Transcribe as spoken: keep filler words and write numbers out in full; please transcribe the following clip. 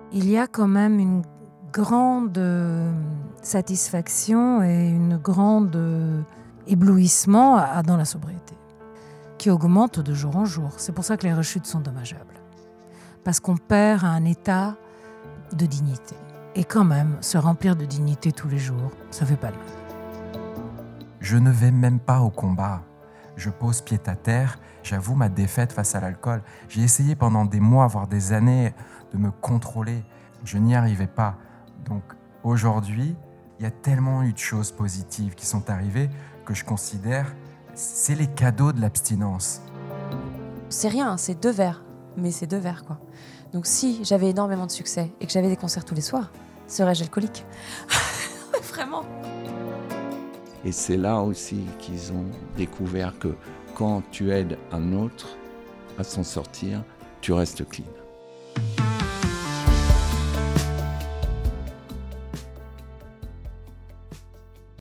il y a quand même une grande euh, satisfaction et une grande euh, éblouissement à, dans la sobriété, qui augmente de jour en jour. C'est pour ça que les rechutes sont dommageables. Parce qu'on perd un état de dignité. Et quand même, se remplir de dignité tous les jours, ça fait pas de mal. Je ne vais même pas au combat. Je pose pied à terre, j'avoue ma défaite face à l'alcool. J'ai essayé pendant des mois, voire des années, de me contrôler. Je n'y arrivais pas. Donc aujourd'hui, il y a tellement eu de choses positives qui sont arrivées que je considère c'est les cadeaux de l'abstinence. C'est rien, c'est deux verres, mais c'est deux verres quoi. Donc si j'avais énormément de succès et que j'avais des concerts tous les soirs, serais-je alcoolique ? Vraiment. Et c'est là aussi qu'ils ont découvert que quand tu aides un autre à s'en sortir, tu restes clean.